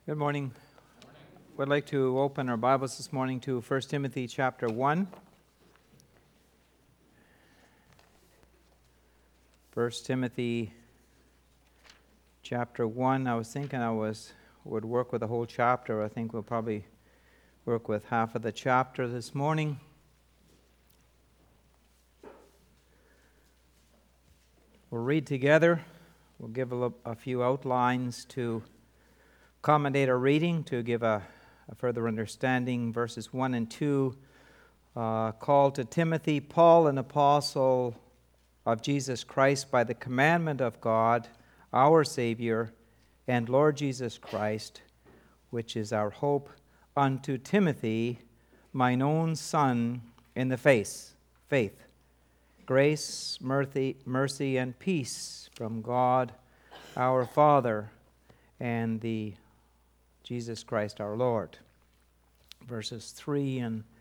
Good morning. We'd like to open our Bibles this morning to 1 Timothy chapter 1. 1 Timothy chapter 1. I was thinking would work with the whole chapter. I think we'll probably work with half of the chapter this morning. We'll read together. We'll give a few outlines to accommodate our reading, to give a further understanding. Verses 1 and 2, call to Timothy, Paul, an apostle of Jesus Christ, by the commandment of God, our Savior, and Lord Jesus Christ, which is our hope, unto Timothy, mine own son, in the faith. Grace, mercy, and peace from God, our Father, and the Jesus Christ our Lord. Verses 3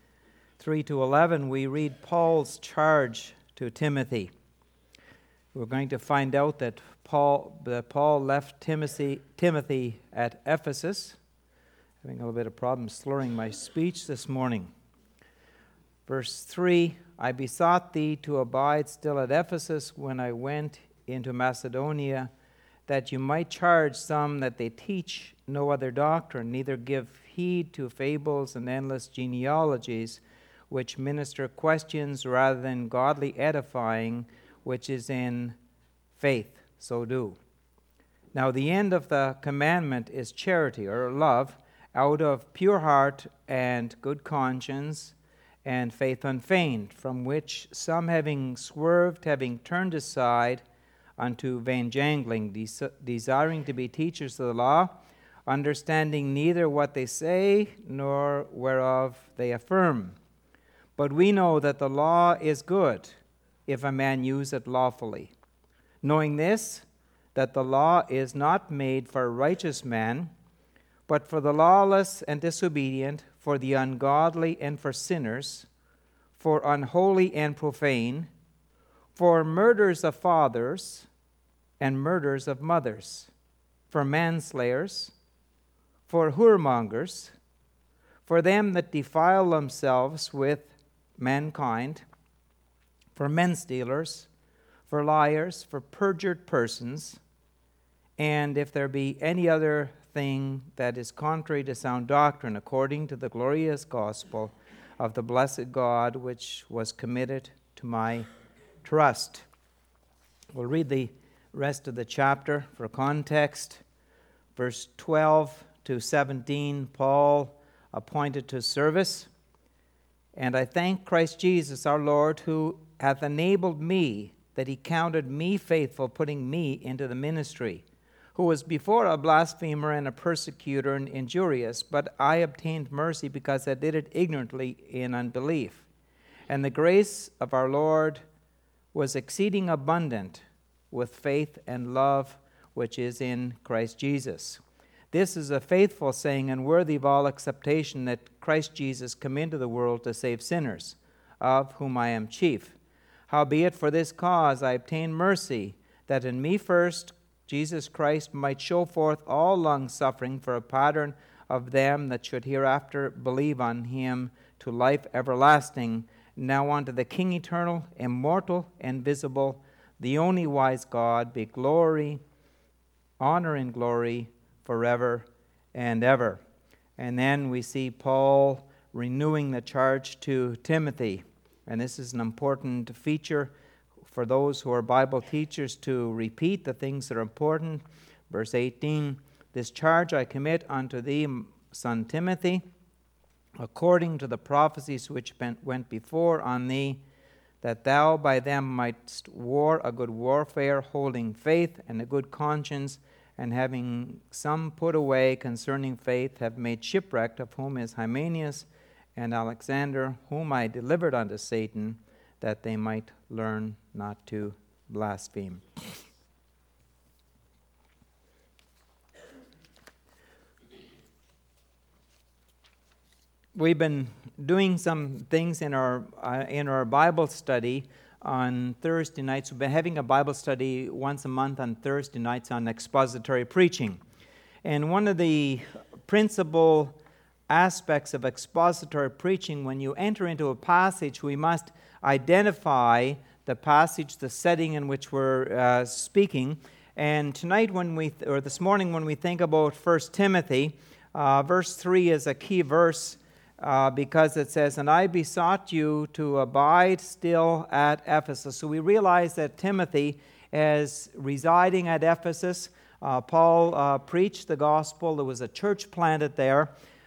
to 11, we read Paul's charge to Timothy. We're going to find out that Paul left Timothy at Ephesus. Having a little bit of problem slurring my speech this morning. Verse 3, I besought thee to abide still at Ephesus when I went into Macedonia, that you might charge some that they teach no other doctrine, neither give heed to fables and endless genealogies, which minister questions rather than godly edifying, which is in faith, so do. Now the end of the commandment is charity, or love, out of pure heart and good conscience, and faith unfeigned, from which some having swerved, having turned aside unto vain jangling, desiring to be teachers of the law, understanding neither what they say nor whereof they affirm. But we know that the law is good, if a man use it lawfully. Knowing this, that the law is not made for a righteous man, but for the lawless and disobedient, for the ungodly and for sinners, for unholy and profane, for murders of fathers and murders of mothers, for manslayers, for whoremongers, for them that defile themselves with mankind, for men stealers, for liars, for perjured persons, and if there be any other thing that is contrary to sound doctrine, according to the glorious gospel of the blessed God, which was committed to my trust. We'll read the rest of the chapter for context. Verse 12 to 17, Paul appointed to service. And I thank Christ Jesus our Lord, who hath enabled me, that he counted me faithful, putting me into the ministry, who was before a blasphemer and a persecutor and injurious, but I obtained mercy because I did it ignorantly in unbelief. And the grace of our Lord was exceeding abundant with faith and love which is in Christ Jesus. This is a faithful saying and worthy of all acceptation, that Christ Jesus come into the world to save sinners, of whom I am chief. Howbeit for this cause I obtained mercy, that in me first Jesus Christ might show forth all long-suffering for a pattern of them that should hereafter believe on him to life everlasting. Now unto the King eternal, immortal, invisible, the only wise God, be glory, honor, and glory forever and ever. And then we see Paul renewing the charge to Timothy. And this is an important feature for those who are Bible teachers, to repeat the things that are important. Verse 18, this charge I commit unto thee, son Timothy, according to the prophecies which went before on thee, that thou by them mightst war a good warfare, holding faith and a good conscience, and having some put away concerning faith, have made shipwreck, of whom is Hymenaeus and Alexander, whom I delivered unto Satan, that they might learn not to blaspheme. We've been doing some things in our Bible study on Thursday nights. We've been having a Bible study once a month on Thursday nights on expository preaching. And one of the principal aspects of expository preaching. When you enter into a passage, we must identify the passage, the setting in which we're speaking. And tonight, this morning, when we think about 1 Timothy, verse 3 is a key verse because it says, "And I besought you to abide still at Ephesus." So we realize that Timothy is residing at Ephesus. Paul preached the gospel. There was a church planted there.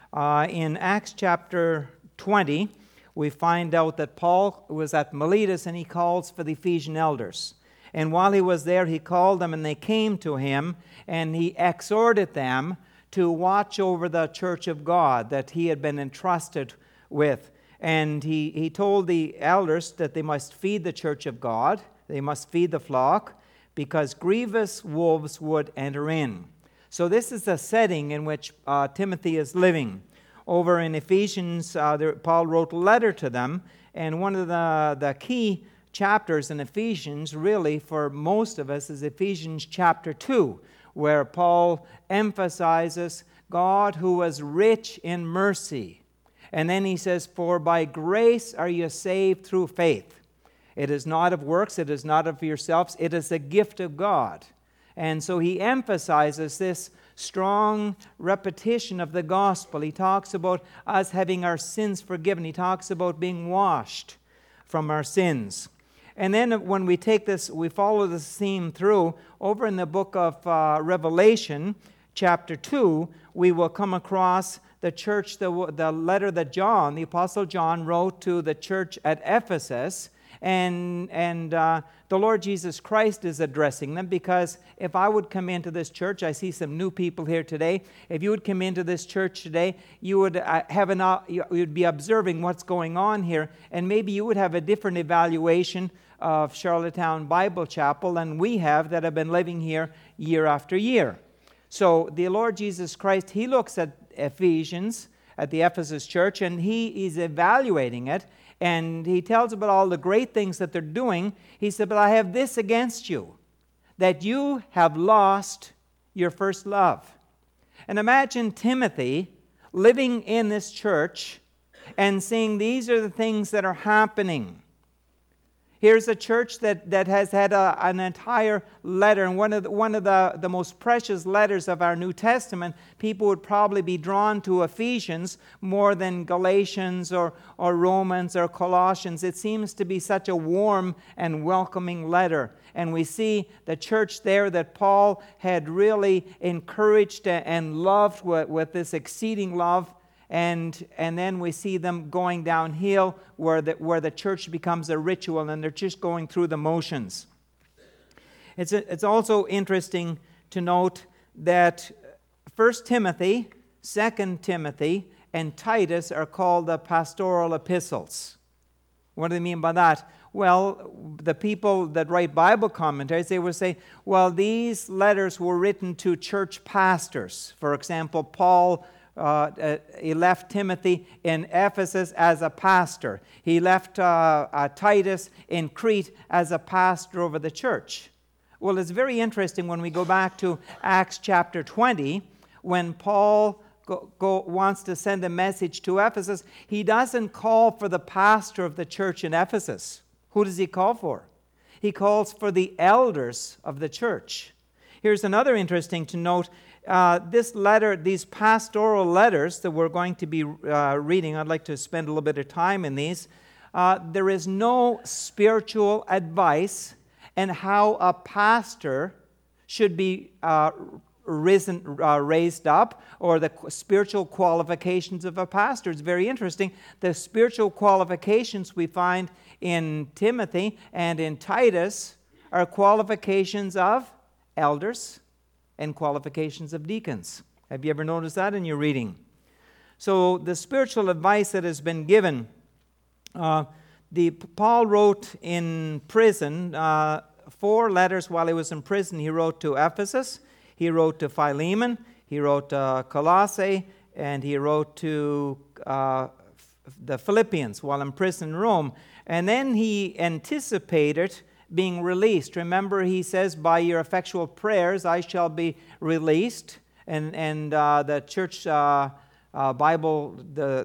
In Acts chapter 20, we find out that Paul was at Miletus and he calls for the Ephesian elders. And while he was there, he called them and they came to him and he exhorted them to watch over the church of God that he had been entrusted with. And he told the elders that they must feed the church of God, they must feed the flock, because grievous wolves would enter in. So this is the setting in which Timothy is living. Over in Ephesians, Paul wrote a letter to them, and one of the key chapters in Ephesians, really for most of us, is Ephesians chapter 2, where Paul emphasizes God who was rich in mercy. And then he says, "For by grace are you saved through faith. It is not of works, it is not of yourselves, it is a gift of God." And so he emphasizes this strong repetition of the gospel. He talks about us having our sins forgiven. He talks about being washed from our sins. And then when we take this, we follow this theme through, over in the book of Revelation, chapter 2, we will come across the church, the letter that John, the Apostle John, wrote to the church at Ephesus. And the Lord Jesus Christ is addressing them, because if I would come into this church, I see some new people here today. If you would come into this church today, you would you'd be observing what's going on here, and maybe you would have a different evaluation of Charlottetown Bible Chapel than we have that have been living here year after year. So the Lord Jesus Christ, he looks at Ephesians, at the Ephesus church, and he is evaluating it. And he tells about all the great things that they're doing. He said, "But I have this against you, that you have lost your first love." And imagine Timothy living in this church and seeing these are the things that are happening. Here's a church that has had an entire letter, and one of the most precious letters of our New Testament. People would probably be drawn to Ephesians more than Galatians or Romans or Colossians. It seems to be such a warm and welcoming letter. And we see the church there that Paul had really encouraged and loved with this exceeding love. And then we see them going downhill where the church becomes a ritual and they're just going through the motions. It's also interesting to note that 1 Timothy, 2 Timothy, and Titus are called the pastoral epistles. What do they mean by that? Well, the people that write Bible commentaries, they will say, well, these letters were written to church pastors. For example, Paul he left Timothy in Ephesus as a pastor. He left Titus in Crete as a pastor over the church. Well, it's very interesting when we go back to Acts chapter 20, when Paul wants to send a message to Ephesus, he doesn't call for the pastor of the church in Ephesus. Who does he call for? He calls for the elders of the church. Here's another interesting to note. This letter, these pastoral letters that we're going to be reading, I'd like to spend a little bit of time in these. There is no spiritual advice in how a pastor should be raised up, or the spiritual qualifications of a pastor. It's very interesting. The spiritual qualifications we find in Timothy and in Titus are qualifications of elders and qualifications of deacons. Have you ever noticed that in your reading? So the spiritual advice that has been given, Paul wrote in prison 4 letters while he was in prison. He wrote to Ephesus, he wrote to Philemon, he wrote to Colossae, and he wrote to the Philippians while in prison in Rome. And then he anticipated being released. Remember, he says, by your effectual prayers I shall be released. And the church Bible,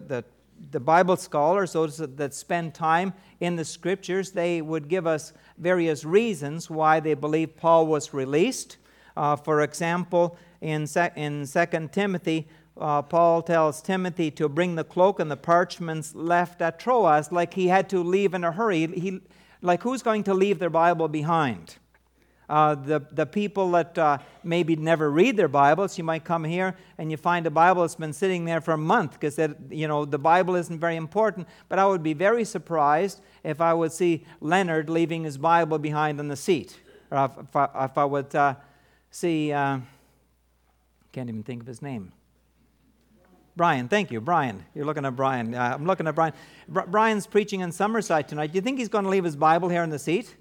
the Bible scholars, those that spend time in the Scriptures, they would give us various reasons why they believe Paul was released. For example, in 2 Timothy, Paul tells Timothy to bring the cloak and the parchments left at Troas, like he had to leave in a hurry. Like who's going to leave their Bible behind? The people that maybe never read their Bibles. You might come here and you find a Bible that's been sitting there for a month because the Bible isn't very important. But I would be very surprised if I would see Leonard leaving his Bible behind on the seat, or if I would see can't even think of his name. Brian, thank you, Brian. You're looking at Brian. I'm looking at Brian. Brian's preaching in Summerside tonight. Do you think he's going to leave his Bible here in the seat?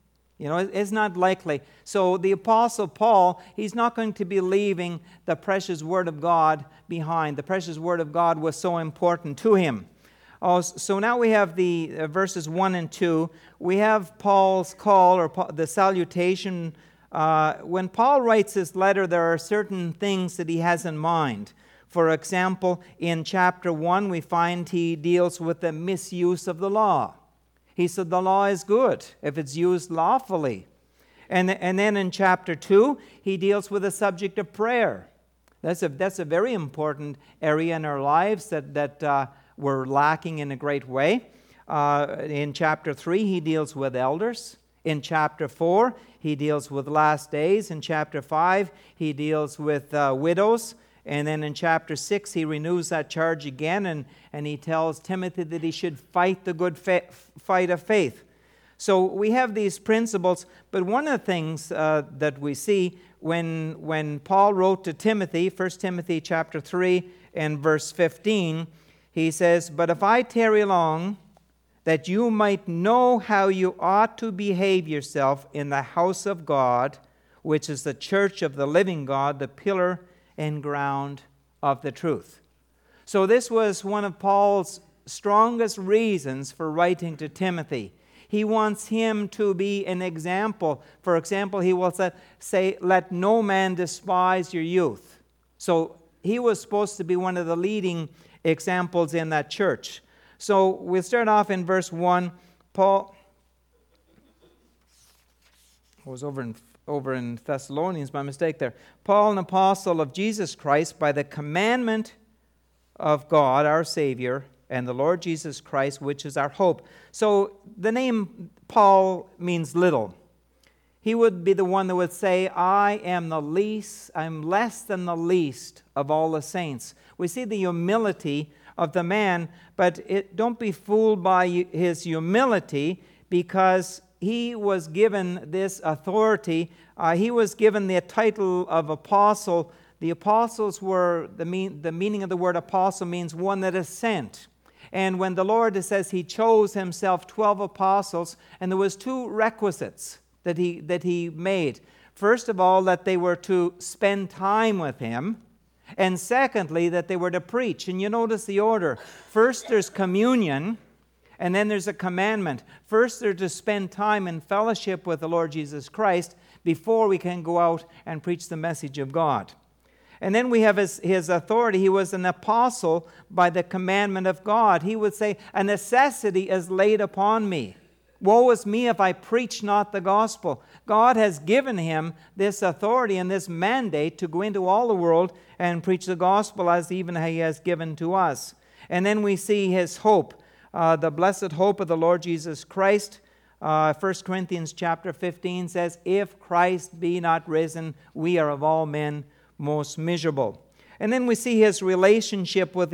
It's not likely. So the Apostle Paul, he's not going to be leaving the precious Word of God behind. The precious Word of God was so important to him. So now we have the verses 1 and 2. We have Paul's call, or the salutation. When Paul writes this letter, there are certain things that he has in mind. For example, in chapter 1, we find he deals with the misuse of the law. He said the law is good if it's used lawfully. And then in chapter 2, he deals with the subject of prayer. That's a very important area in our lives that we're lacking in a great way. In chapter 3, he deals with elders. In chapter 4, he deals with last days. In chapter 5, he deals with widows. And then in chapter 6, he renews that charge again, and he tells Timothy that he should fight the good fight of faith. So we have these principles, but one of the things that we see when Paul wrote to Timothy, 1 Timothy chapter 3 and verse 15, he says, "But if I tarry long, that you might know how you ought to behave yourself in the house of God, which is the church of the living God, the pillar and ground of the truth." So this was one of Paul's strongest reasons for writing to Timothy. He wants him to be an example. For example, he will say, "Let no man despise your youth." So he was supposed to be one of the leading examples in that church. So we'll start off in verse 1. Paul was over in Thessalonians, my mistake there. Paul, an apostle of Jesus Christ, by the commandment of God, our Savior, and the Lord Jesus Christ, which is our hope. So the name Paul means little. He would be the one that would say, I'm less than the least of all the saints. We see the humility of the man, but don't be fooled by his humility, because he was given this authority. He was given the title of apostle. The apostles were, the meaning of the word apostle means one that is sent. And when the Lord says he chose himself 12 apostles, and there was two requisites that he made. First of all, that they were to spend time with him. And secondly, that they were to preach. And you notice the order. First there's communion, and then there's a commandment. First, they're to spend time in fellowship with the Lord Jesus Christ before we can go out and preach the message of God. And then we have his authority. He was an apostle by the commandment of God. He would say, "A necessity is laid upon me. Woe is me if I preach not the gospel." God has given him this authority and this mandate to go into all the world and preach the gospel, as even he has given to us. And then we see his hope. The blessed hope of the Lord Jesus Christ. 1 Corinthians chapter 15 says, "If Christ be not risen, we are of all men most miserable." And then we see his relationship with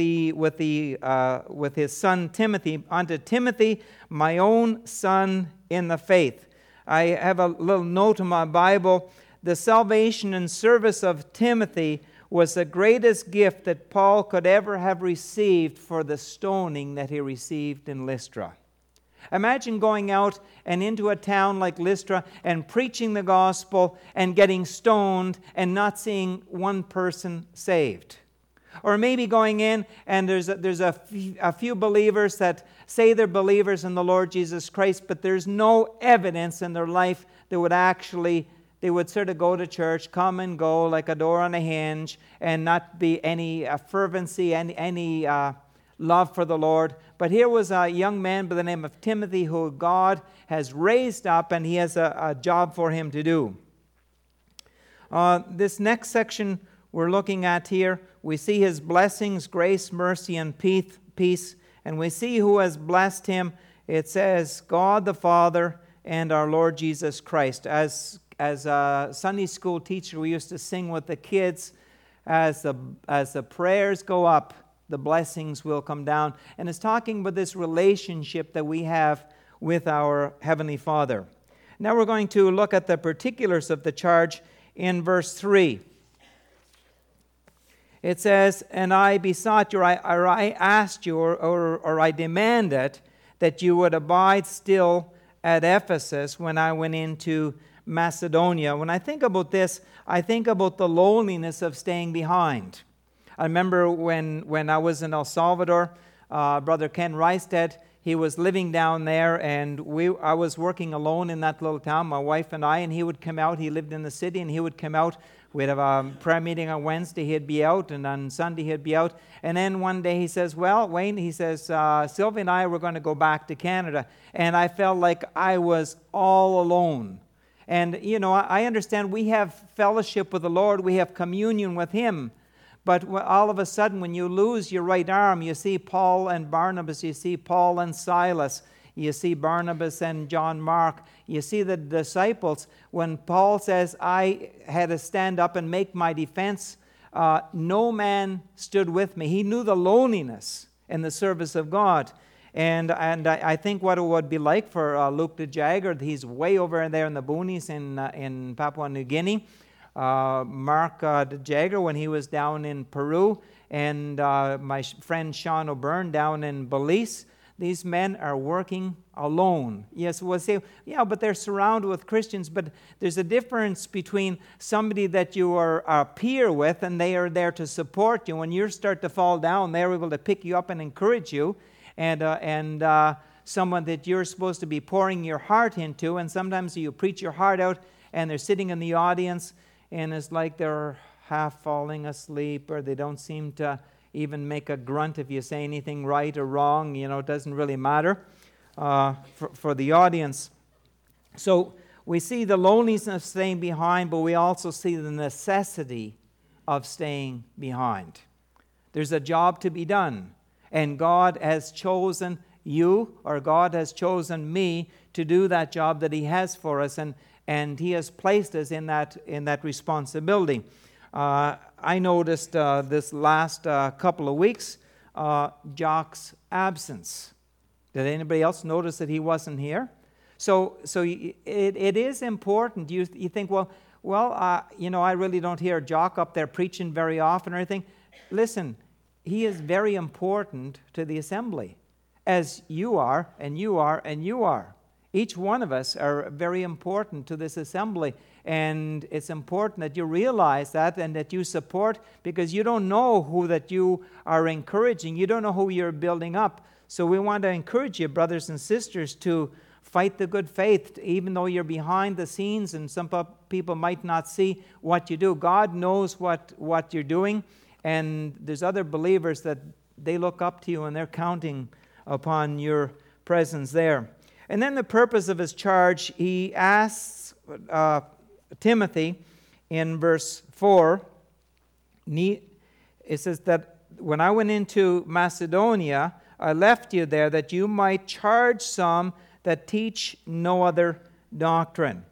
his son Timothy. Unto Timothy, my own son in the faith. I have a little note in my Bible. The salvation and service of Timothy was the greatest gift that Paul could ever have received for the stoning that he received in Lystra. Imagine going out and into a town like Lystra and preaching the gospel and getting stoned and not seeing one person saved. Or maybe going in and there's a few believers that say they're believers in the Lord Jesus Christ, but there's no evidence in their life that would actually they would sort of go to church, come and go like a door on a hinge, and not be any fervency, any love for the Lord. But here was a young man by the name of Timothy who God has raised up, and he has a job for him to do. This next section we're looking at here, we see his blessings, grace, mercy, and peace. And we see who has blessed him. It says, God the Father and our Lord Jesus Christ. As a Sunday school teacher, we used to sing with the kids, as the prayers go up, the blessings will come down. And it's talking about this relationship that we have with our Heavenly Father. Now we're going to look at the particulars of the charge in verse 3. It says, and I besought you, or I asked you, or I demanded that you would abide still at Ephesus when I went into Macedonia. When I think about this, I think about the loneliness of staying behind. I remember when I was in El Salvador, Brother Ken Reistedt, he was living down there, and I was working alone in that little town, my wife and I, and he would come out. He lived in the city, and he would come out. We'd have a prayer meeting on Wednesday, he'd be out, and on Sunday he'd be out. And then one day he says, well, Wayne, he says, Sylvia and I were going to go back to Canada. And I felt like I was all alone. And, I understand we have fellowship with the Lord, we have communion with Him. But all of a sudden, when you lose your right arm, you see Paul and Barnabas, you see Paul and Silas, you see Barnabas and John Mark, you see the disciples. When Paul says, I had to stand up and make my defense, no man stood with me. He knew the loneliness in the service of God. And I think what it would be like for Luke de Jager, he's way over there in the boonies in Papua New Guinea. Mark de Jager, when he was down in Peru, and my friend Sean O'Byrne down in Belize, these men are working alone. Yes, we'll say, yeah, but they're surrounded with Christians. But there's a difference between somebody that you are a peer with and they are there to support you. When you start to fall down, they're able to pick you up and encourage you. And someone that you're supposed to be pouring your heart into. And sometimes you preach your heart out and they're sitting in the audience and it's like they're half falling asleep, or they don't seem to even make a grunt if you say anything right or wrong. It doesn't really matter for the audience. So we see the loneliness of staying behind, but we also see the necessity of staying behind. There's a job to be done, and God has chosen you, or God has chosen me to do that job that He has for us, and He has placed us in that responsibility. I noticed this last couple of weeks Jock's absence. Did anybody else notice that he wasn't here? So it is important. You think, I really don't hear Jock up there preaching very often or anything. Listen, he is very important to the assembly, as you are, and you are, and you are. Each one of us are very important to this assembly, and it's important that you realize that and that you support, because you don't know who that you are encouraging. You don't know who you're building up. So we want to encourage you, brothers and sisters, to fight the good faith, even though you're behind the scenes and some people might not see what you do. God knows what you're doing, and there's other believers that they look up to you and they're counting upon your presence there. And then the purpose of his charge, he asks Timothy in verse 4, it says that when I went into Macedonia, I left you there that you might charge some that teach no other doctrine.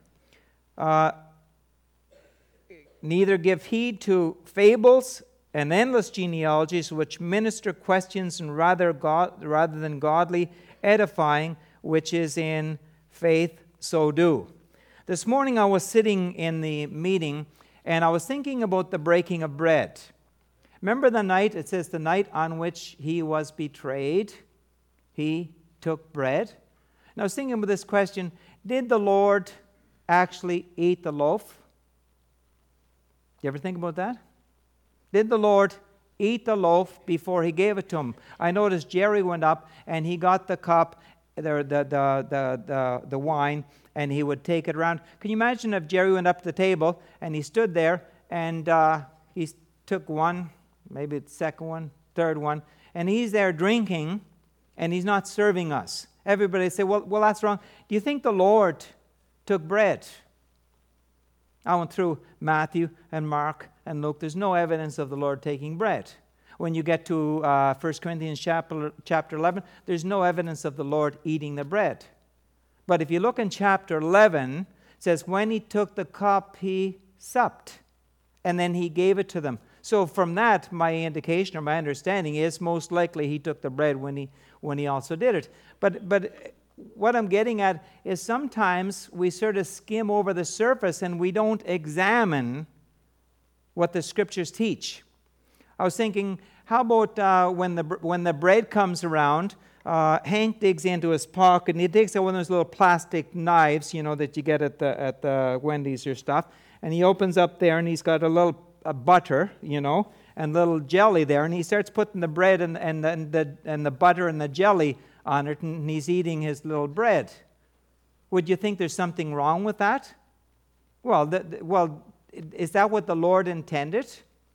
Neither give heed to fables and endless genealogies which minister questions and rather than godly edifying, which is in faith, so do. This morning I was sitting in the meeting and I was thinking about the breaking of bread. Remember the night, it says the night on which he was betrayed, he took bread. And I was thinking about this question, did the Lord actually eat the loaf? Do you ever think about that? Did the Lord eat the loaf before he gave it to him? I noticed Jerry went up and he got the cup the wine, and he would take it around. Can you imagine if Jerry went up to the table and he stood there and he took one, maybe the second one, third one, and he's there drinking and he's not serving us? Everybody say, well, that's wrong. Do you think the Lord took bread? I went through Matthew and Mark and Luke. There's no evidence of the Lord taking bread. When you get to 1 Corinthians chapter 11, there's no evidence of the Lord eating the bread. But if you look in chapter 11, it says, when he took the cup, he supped, and then he gave it to them. So from that, my indication or my understanding is most likely he took the bread when he also did it. But what I'm getting at is sometimes we sort of skim over the surface and we don't examine what the Scriptures teach. I was thinking, how about when the bread comes around, Hank digs into his pocket and he takes out one of those little plastic knives, that you get at the Wendy's or stuff, and he opens up there and he's got a little butter, and little jelly there, and he starts putting the bread and the butter and the jelly on it, and he's eating his little bread. Would you think there's something wrong with that? Well, is that what the Lord intended?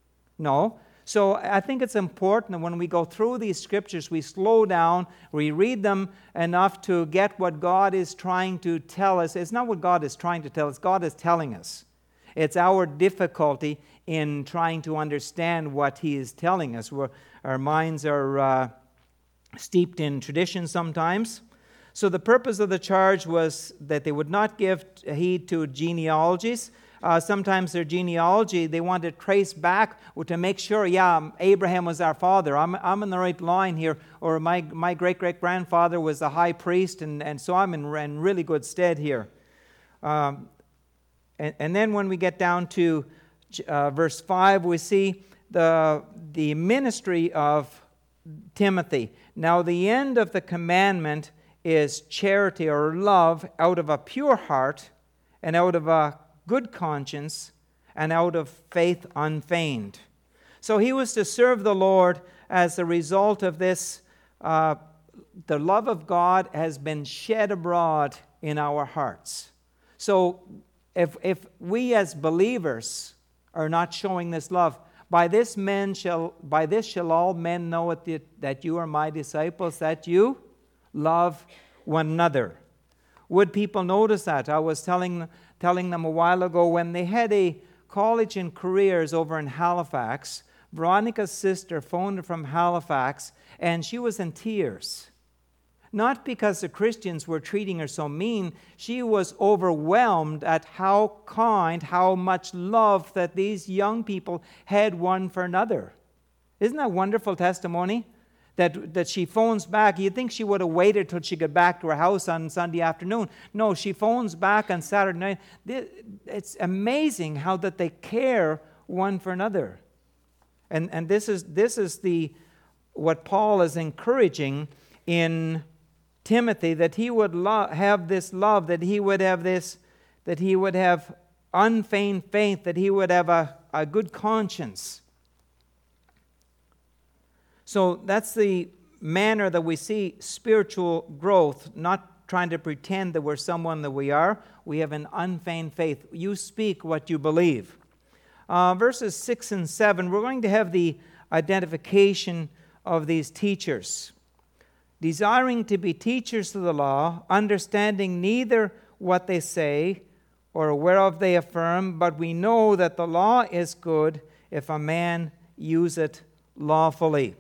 No. So I think it's important that when we go through these Scriptures, we slow down, we read them enough to get what God is trying to tell us. It's not what God is trying to tell us, God is telling us. It's our difficulty in trying to understand what He is telling us. Our minds are steeped in tradition sometimes. So the purpose of the charge was that they would not give heed to genealogies. Sometimes their genealogy, they want to trace back to make sure, Abraham was our father. I'm in the right line here. Or my great-great-grandfather was the high priest, and so I'm in really good stead here. And then when we get down to verse 5, we see the ministry of Timothy. Now, the end of the commandment is charity or love out of a pure heart and out of a good conscience and out of faith unfeigned. So he was to serve the Lord as a result of this. The love of God has been shed abroad in our hearts. So if we as believers are not showing this love, by this shall all men know that you are my disciples, that you love one another. Would people notice that? I was telling them a while ago when they had a college in careers over in Halifax. Veronica's sister phoned her from Halifax, and she was in tears. Not because the Christians were treating her so mean. She was overwhelmed at how kind, how much love that these young people had one for another. Isn't that a wonderful testimony? That she phones back. You'd think she would have waited till she got back to her house on Sunday afternoon. No, she phones back on Saturday night. It's amazing how that they care one for another. And this is what Paul is encouraging in Timothy, that he would have this love, that he would have unfeigned faith, that he would have a good conscience. So that's the manner that we see spiritual growth, not trying to pretend that we're someone that we are. We have an unfeigned faith. You speak what you believe. Verses 6 and 7, we're going to have the identification of these teachers. Desiring to be teachers of the law, understanding neither what they say or whereof they affirm, but we know that the law is good if a man use it lawfully.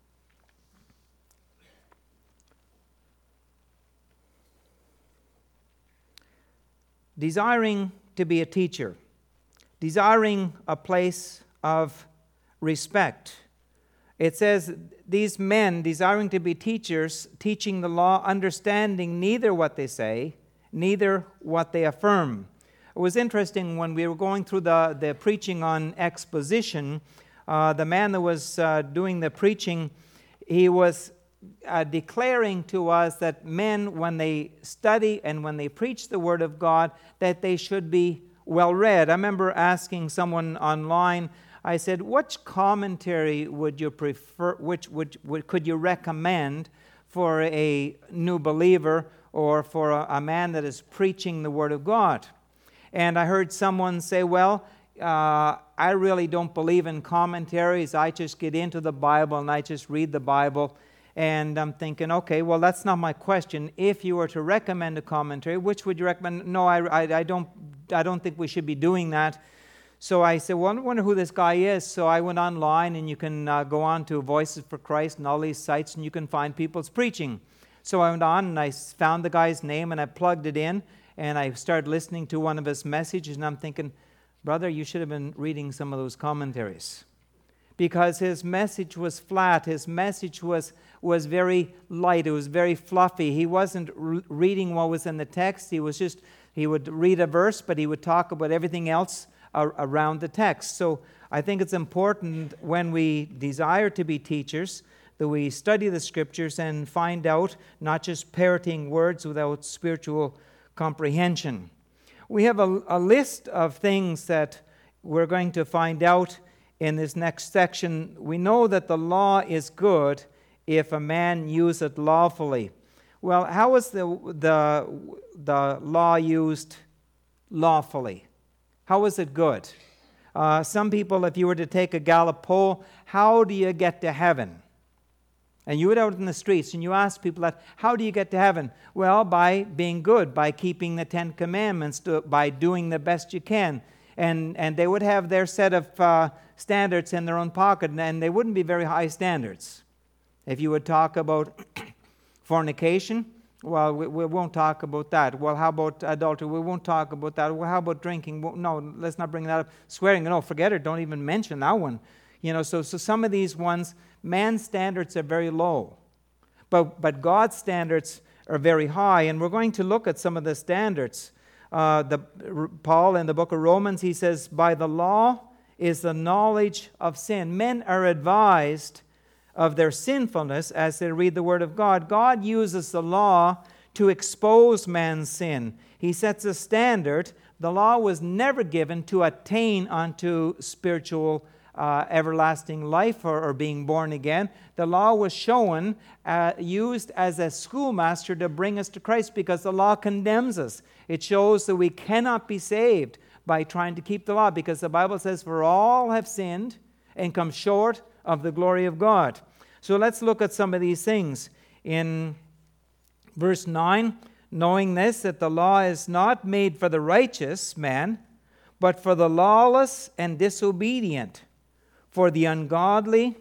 Desiring to be a teacher, desiring a place of respect. It says, these men desiring to be teachers, teaching the law, understanding neither what they say, neither what they affirm. It was interesting when we were going through the preaching on exposition, the man that was doing the preaching, he was declaring to us that men, when they study and when they preach the Word of God, that they should be well read. I remember asking someone online, I said, which commentary would you prefer, could you recommend for a new believer or for a man that is preaching the Word of God. And I heard someone say, well, I really don't believe in commentaries. I just get into the Bible and I just read the Bible. And I'm thinking, okay, well, that's not my question. If you were to recommend a commentary, which would you recommend? No, I don't think we should be doing that. So I said, well, I wonder who this guy is. So I went online, and you can go on to Voices for Christ and all these sites, and you can find people's preaching. So I went on, and I found the guy's name, and I plugged it in, and I started listening to one of his messages, and I'm thinking, brother, you should have been reading some of those commentaries. Because his message was flat. His message was very light. It was very fluffy. He wasn't reading what was in the text. He would read a verse, but he would talk about everything else around the text. So I think it's important when we desire to be teachers that we study the Scriptures and find out, not just parroting words without spiritual comprehension. We have a list of things that we're going to find out in this next section. We know that the law is good if a man use it lawfully. Well, how is the law used lawfully? How is it good? Some people, if you were to take a Gallup poll, how do you get to heaven? And you went out in the streets and you asked people that, how do you get to heaven? Well, by being good, by keeping the Ten Commandments, by doing the best you can. And they would have their set of standards in their own pocket, and they wouldn't be very high standards. If you would talk about fornication, well, we won't talk about that. Well, how about adultery? We won't talk about that. Well, how about drinking? Well, no, let's not bring that up. Swearing, no, forget it. Don't even mention that one. So some of these ones, man's standards are very low. But God's standards are very high, and we're going to look at some of the standards. Paul in the book of Romans, he says, by the law is the knowledge of sin. Men are advised of their sinfulness as they read the Word of God. God uses the law to expose man's sin. He sets a standard. The law was never given to attain unto spiritual everlasting life or being born again. The law was used as a schoolmaster to bring us to Christ, because the law condemns us. It shows that we cannot be saved by trying to keep the law, because the Bible says, for all have sinned and come short of the glory of God. So let's look at some of these things. In verse 9, knowing this, that the law is not made for the righteous man, but for the lawless and disobedient, for the ungodly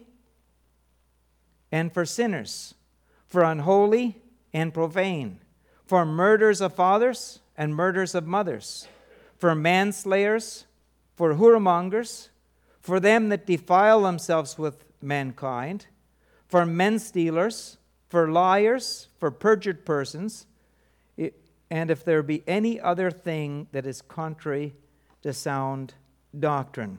and for sinners, for unholy and profane, for murderers of fathers and murderers of mothers, for manslayers, for whoremongers, for them that defile themselves with mankind, for men stealers, for liars, for perjured persons, and if there be any other thing that is contrary to sound doctrine.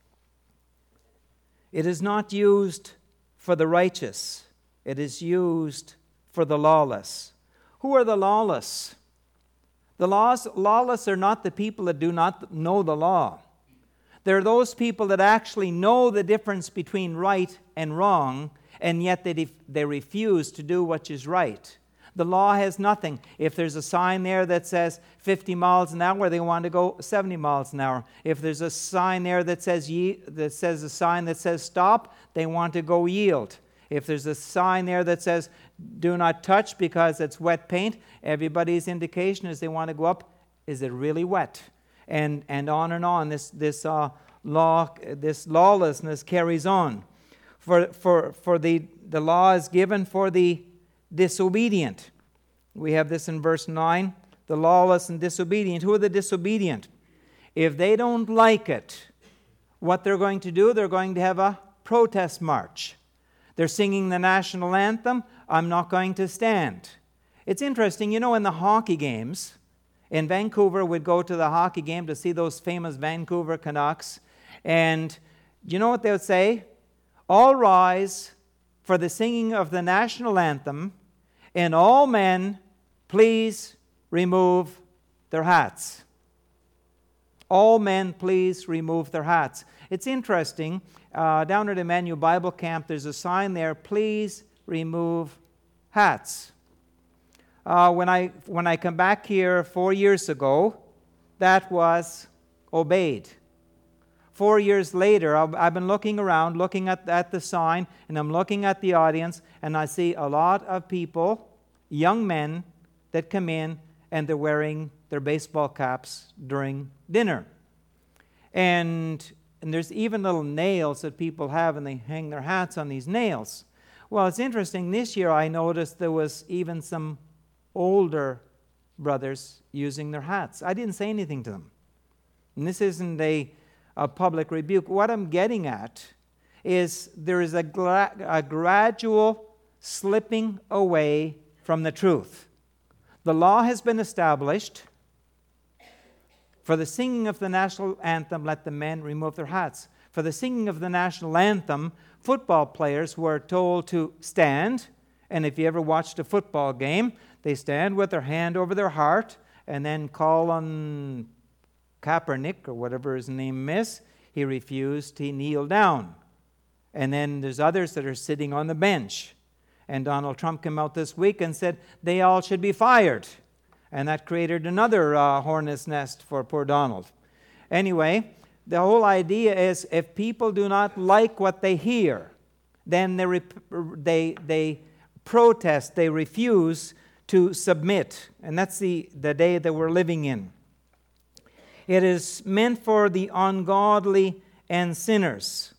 It is not used for the righteous. It is used for the lawless. Who are the lawless? The lawless are not the people that do not know the law. They're those people that actually know the difference between right and wrong, and yet they refuse to do what is right. The law has nothing. If there's a sign there that says 50 miles an hour, they want to go 70 miles an hour. If there's a sign there that says a sign that says stop, they want to go yield. If there's a sign there that says do not touch because it's wet paint, everybody's indication is they want to go up. Is it really wet? And on and on. This lawlessness carries on. For the law is given for the disobedient. We have this in verse 9. The lawless and disobedient. Who are the disobedient? If they don't like it, what they're going to do, they're going to have a protest march. They're singing the national anthem. I'm not going to stand. It's interesting, in the hockey games, in Vancouver, we'd go to the hockey game to see those famous Vancouver Canucks. And you know what they would say? All rise for the singing of the national anthem, and all men, please remove their hats. All men, please remove their hats. It's interesting. Down at Emmanuel Bible Camp, there's a sign there, please remove hats. When I come back here 4 years ago, that was obeyed. 4 years later, I've been looking around, looking at the sign, and I'm looking at the audience, and I see a lot of people, young men, that come in, and they're wearing their baseball caps during dinner. And there's even little nails that people have, and they hang their hats on these nails. Well, it's interesting. This year I noticed there was even some older brothers using their hats. I didn't say anything to them. And this isn't a public rebuke. What I'm getting at is there is a gradual slipping away from the truth. The law has been established. For the singing of the national anthem, let the men remove their hats. For the singing of the national anthem, football players were told to stand. And if you ever watched a football game, they stand with their hand over their heart and then call on Kaepernick, or whatever his name is. He refused. He kneeled down. And then there's others that are sitting on the bench. And Donald Trump came out this week and said they all should be fired. And that created another hornet's nest for poor Donald. Anyway, the whole idea is if people do not like what they hear, then they protest, they refuse to submit. And that's the day that we're living in. It is meant for the ungodly and sinners.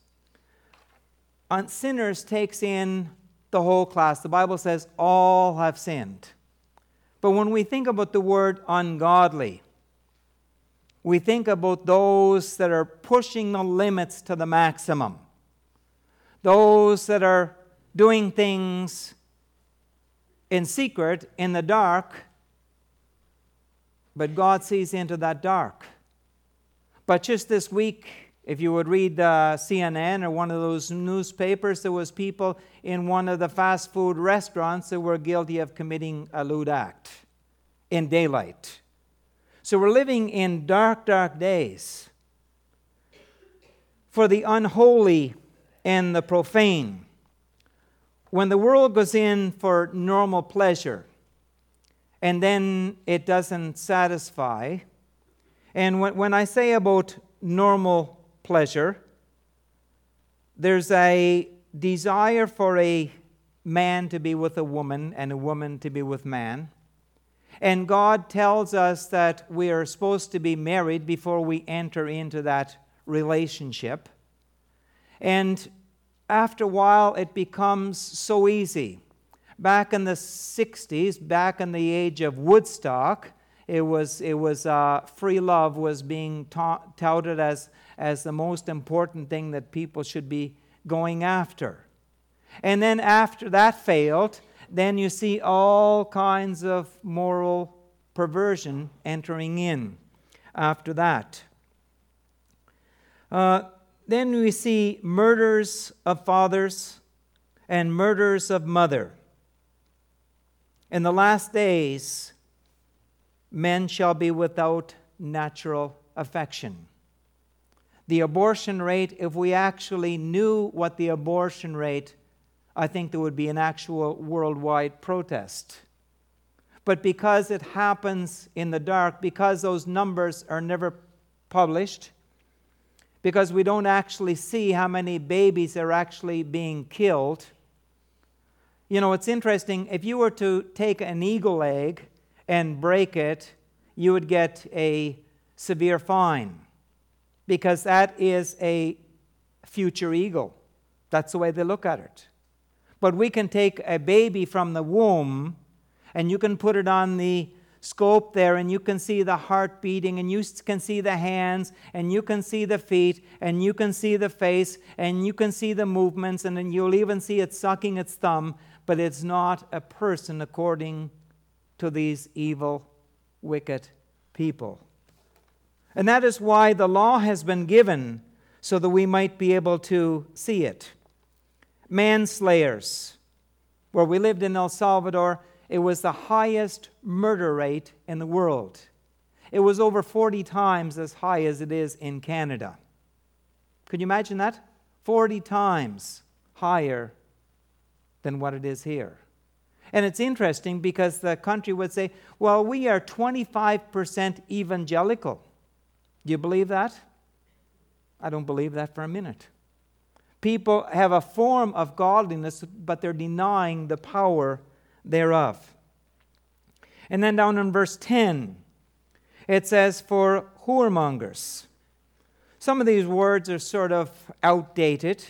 Sinners takes in the whole class. The Bible says all have sinned. But when we think about the word ungodly, we think about those that are pushing the limits to the maximum. Those that are doing things in secret, in the dark, but God sees into that dark. But just this week, if you would read CNN or one of those newspapers, there was people in one of the fast food restaurants that were guilty of committing a lewd act in daylight. So we're living in dark, dark days. For the unholy and the profane, when the world goes in for normal pleasure, and then it doesn't satisfy. And when I say about normal pleasure, there's a desire for a man to be with a woman and a woman to be with man. And God tells us that we are supposed to be married before we enter into that relationship. And after a while, it becomes so easy. Back in the 60s, back in the age of Woodstock, it was free love was being touted as the most important thing that people should be going after. And then after that failed, then you see all kinds of moral perversion entering in after that. Then we see murders of fathers and murders of mother. In the last days, men shall be without natural affection. The abortion rate, if we actually knew what the abortion rate, I think there would be an actual worldwide protest. But because it happens in the dark, because those numbers are never published, because we don't actually see how many babies are actually being killed. You know, it's interesting. If you were to take an eagle egg and break it, you would get a severe fine because that is a future eagle. That's the way they look at it. But we can take a baby from the womb and you can put it on the scope there and you can see the heart beating and you can see the hands and you can see the feet and you can see the face and you can see the movements and then you'll even see it sucking its thumb, but it's not a person according to these evil, wicked people. And that is why the law has been given so that we might be able to see it. Manslayers. Where we lived in El Salvador, it was the highest murder rate in the world. It was over 40 times as high as it is in Canada. Could you imagine that? 40 times higher than what it is here. And it's interesting because the country would say, well, we are 25% evangelical. Do you believe that? I don't believe that for a minute. People have a form of godliness, but they're denying the power thereof. And then down in verse 10, it says, for whoremongers. Some of these words are sort of outdated.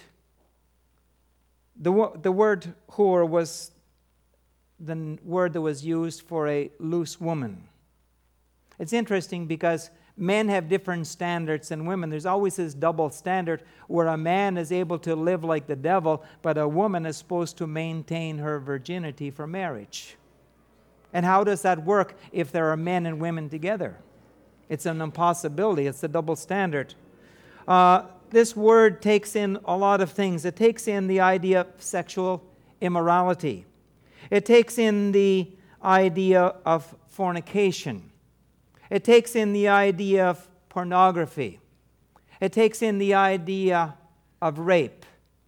The word whore was the word that was used for a loose woman. It's interesting because men have different standards than women. There's always this double standard where a man is able to live like the devil, but a woman is supposed to maintain her virginity for marriage. And how does that work if there are men and women together? It's an impossibility. It's a double standard. This word takes in a lot of things. It takes in the idea of sexual immorality. It takes in the idea of fornication. It takes in the idea of pornography. It takes in the idea of rape.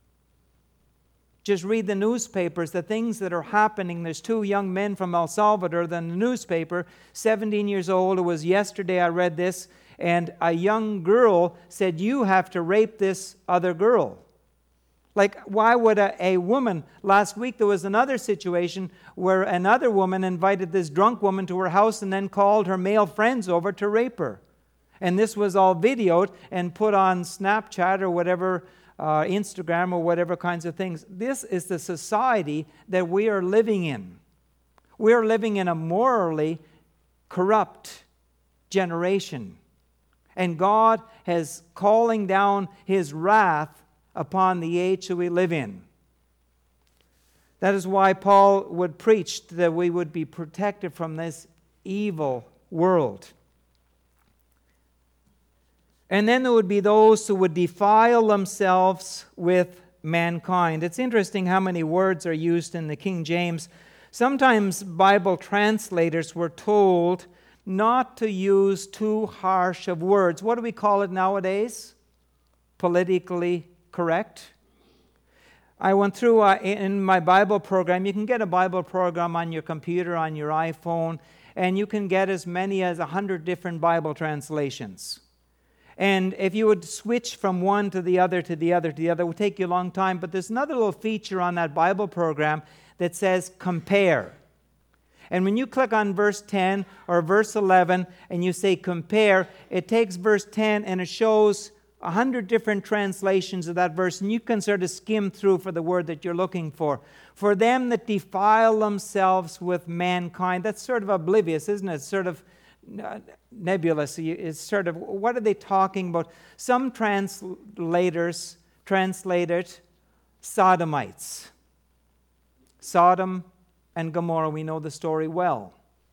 Just read the newspapers, the things that are happening. There's 2 young men from El Salvador in the newspaper, 17 years old. It was yesterday I read this, and a young girl said, you have to rape this other girl. Like, why would a woman... Last week there was another situation where another woman invited this drunk woman to her house and then called her male friends over to rape her. And this was all videoed and put on Snapchat or whatever, Instagram or whatever kinds of things. This is the society that we are living in. We are living in a morally corrupt generation. And God is calling down His wrath upon the age that we live in. That is why Paul would preach that we would be protected from this evil world. And then there would be those who would defile themselves with mankind. It's interesting how many words are used in the King James. Sometimes Bible translators were told not to use too harsh of words. What do we call it nowadays? Politically correct. I went through in my Bible program. You can get a Bible program on your computer, on your iPhone, and you can get as many as 100 different Bible translations. And if you would switch from one to the other, to the other, to the other, it would take you a long time. But there's another little feature on that Bible program that says compare. And when you click on verse 10 or verse 11 and you say compare, it takes verse 10 and it shows 100 different translations of that verse, and you can sort of skim through for the word that you're looking for. For them that defile themselves with mankind. That's sort of oblivious, isn't it? It's sort of nebulous. It's sort of, what are they talking about? Some translators translate it sodomites. Sodom and Gomorrah, we know the story well.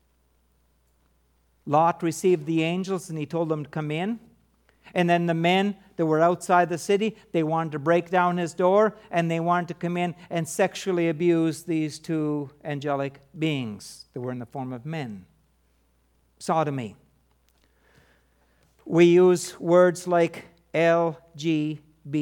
Lot received the angels and he told them to come in. And then the men that were outside the city, they wanted to break down his door and they wanted to come in and sexually abuse these 2 angelic beings that were in the form of men. Sodomy. We use words like LGBT.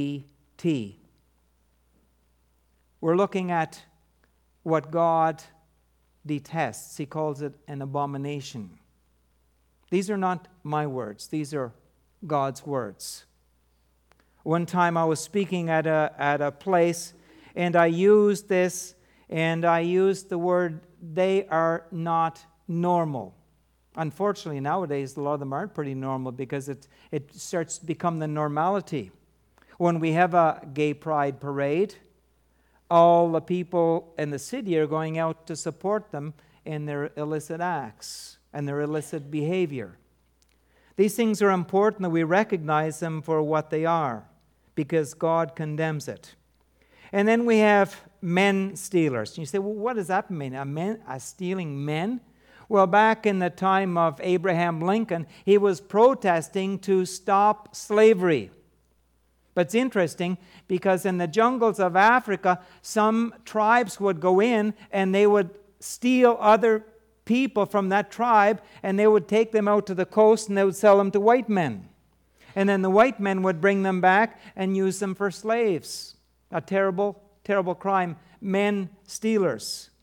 We're looking at what God detests. He calls it an abomination. These are not my words. These are God's words. One time I was speaking at a place, and I used this, and I used the word, they are not normal. Unfortunately, nowadays, a lot of them aren't pretty normal because it starts to become the normality. When we have a gay pride parade, all the people in the city are going out to support them in their illicit acts and their illicit behavior. These things are important that we recognize them for what they are because God condemns it. And then we have men stealers. You say, well, what does that mean? A stealing men? Well, back in the time of Abraham Lincoln, he was protesting to stop slavery. But it's interesting because in the jungles of Africa, some tribes would go in and they would steal other people from that tribe and they would take them out to the coast and they would sell them to white men. And then the white men would bring them back and use them for slaves. A terrible, terrible crime. Men stealers.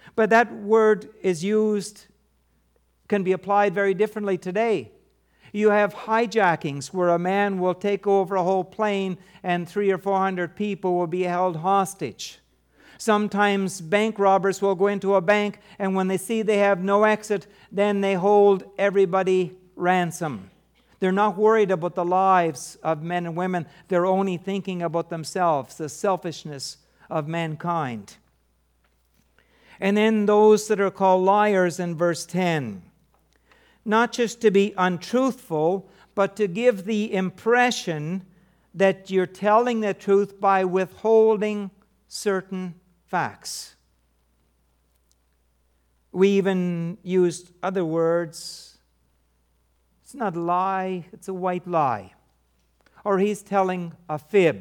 But that word can be applied very differently today. You have hijackings where a man will take over a whole plane and 300 or 400 people will be held hostage. Sometimes bank robbers will go into a bank, and when they see they have no exit, then they hold everybody ransom. They're not worried about the lives of men and women. They're only thinking about themselves, the selfishness of mankind. And then those that are called liars in verse 10. Not just to be untruthful, but to give the impression that you're telling the truth by withholding certain facts. We even used other words. It's not a lie, it's a white lie. Or he's telling a fib.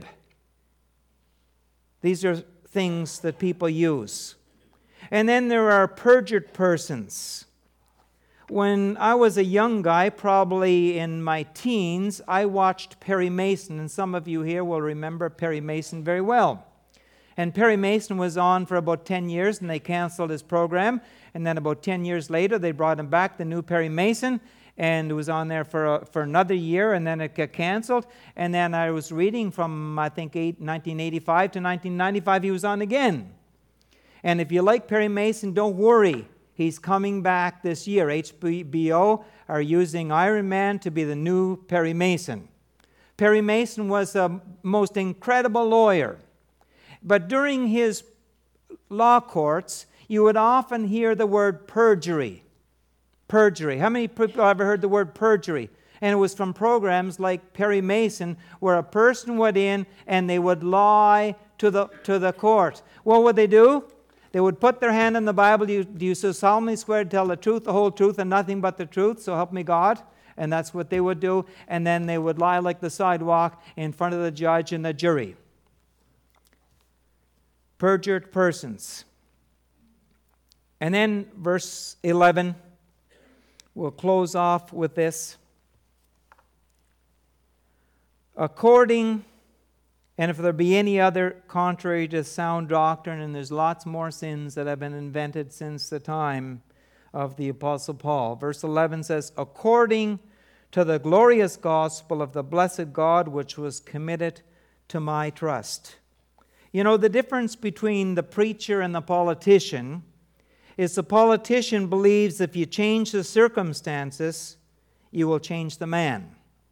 These are things that people use. And then there are perjured persons. When I was a young guy, probably in my teens, I watched Perry Mason, and some of you here will remember Perry Mason very well. And Perry Mason was on for about 10 years, and they canceled his program. And then about 10 years later, they brought him back, the new Perry Mason, and it was on there for another year, and then it got canceled. And then I was reading from, I think, 1985 to 1995, he was on again. And if you like Perry Mason, don't worry. He's coming back this year. HBO are using Iron Man to be the new Perry Mason. Perry Mason was a most incredible lawyer. But during his law courts, you would often hear the word perjury. Perjury. How many people have ever heard the word perjury? And it was from programs like Perry Mason, where a person would in and they would lie to the court. What would they do? They would put their hand on the Bible. Do you so solemnly swear to tell the truth, the whole truth, and nothing but the truth? So help me God. And that's what they would do. And then they would lie like the sidewalk in front of the judge and the jury. Perjured persons. And then verse 11, we'll close off with this. And if there be any other contrary to sound doctrine, and there's lots more sins that have been invented since the time of the Apostle Paul. Verse 11 says, according to the glorious gospel of the blessed God, which was committed to my trust. You know, the difference between the preacher and the politician is the politician believes if you change the circumstances, you will change the man.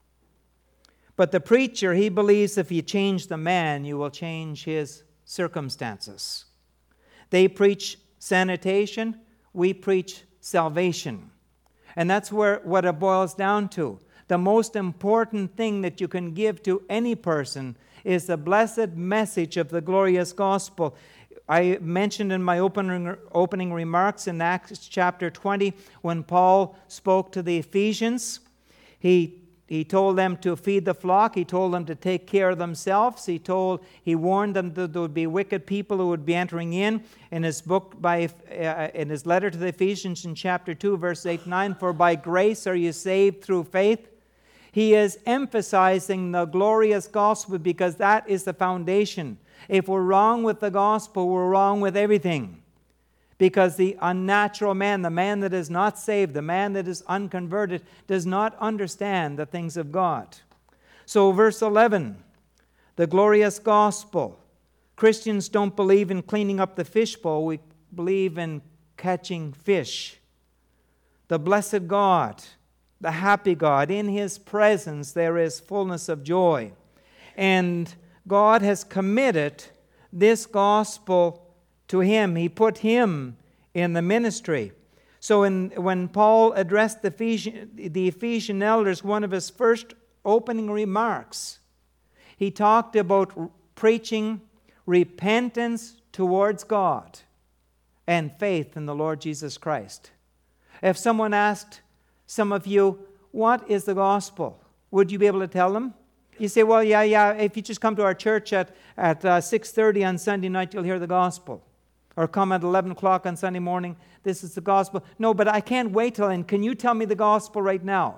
But the preacher, he believes if you change the man, you will change his circumstances. They preach sanitation, we preach salvation. And that's what it boils down to. The most important thing that you can give to any person is the blessed message of the glorious gospel. I mentioned in my opening remarks in Acts chapter 20, when Paul spoke to the Ephesians, he told them to feed the flock. He told them to take care of themselves. He warned them that there would be wicked people who would be entering in. In his book, in his letter to the Ephesians in chapter 2, verse 8-9, for by grace are you saved through faith. He is emphasizing the glorious gospel because that is the foundation. If we're wrong with the gospel, we're wrong with everything. Because the unnatural man, the man that is not saved, the man that is unconverted, does not understand the things of God. So verse 11, the glorious gospel. Christians don't believe in cleaning up the fishbowl. We believe in catching fish. The blessed God, the happy God, in His presence there is fullness of joy. And God has committed this gospel to Him. He put Him in the ministry. So when Paul addressed the Ephesian elders, one of his first opening remarks, he talked about preaching repentance towards God and faith in the Lord Jesus Christ. If someone asked some of you, what is the gospel? Would you be able to tell them? You say, well, yeah, if you just come to our church at 6:30 on Sunday night, you'll hear the gospel. Or come at 11 o'clock on Sunday morning, this is the gospel. No, but I can't wait till then. Can you tell me the gospel right now?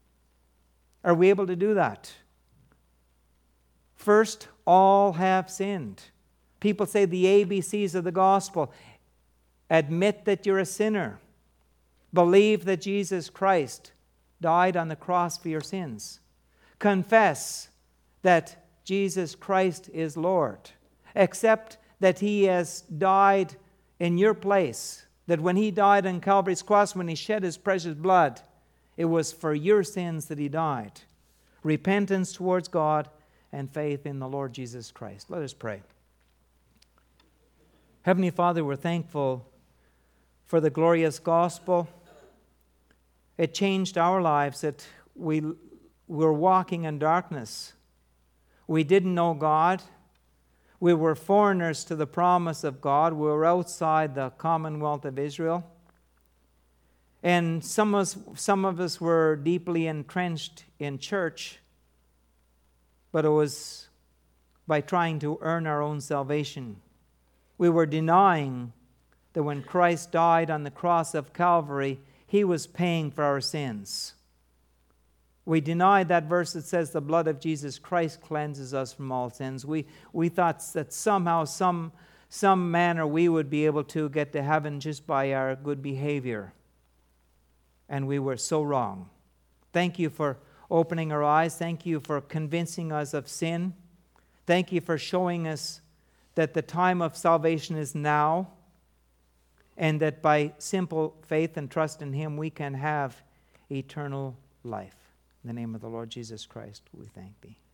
Are we able to do that? First, all have sinned. People say the ABCs of the gospel. Admit that you're a sinner. Believe that Jesus Christ died on the cross for your sins. Confess that Jesus Christ is Lord. Accept that He has died in your place. That when He died on Calvary's cross, when He shed His precious blood, it was for your sins that He died. Repentance towards God and faith in the Lord Jesus Christ. Let us pray. Heavenly Father, we're thankful for the glorious gospel. It changed our lives, that we were walking in darkness. We didn't know God. We were foreigners to the promise of God. We were outside the commonwealth of Israel. And some of us were deeply entrenched in church, but it was by trying to earn our own salvation. We were denying that when Christ died on the cross of Calvary, He was paying for our sins. We denied that verse that says the blood of Jesus Christ cleanses us from all sins. We thought that somehow, some manner, we would be able to get to heaven just by our good behavior. And we were so wrong. Thank You for opening our eyes. Thank You for convincing us of sin. Thank You for showing us that the time of salvation is now, and that by simple faith and trust in Him we can have eternal life. In the name of the Lord Jesus Christ, we thank Thee.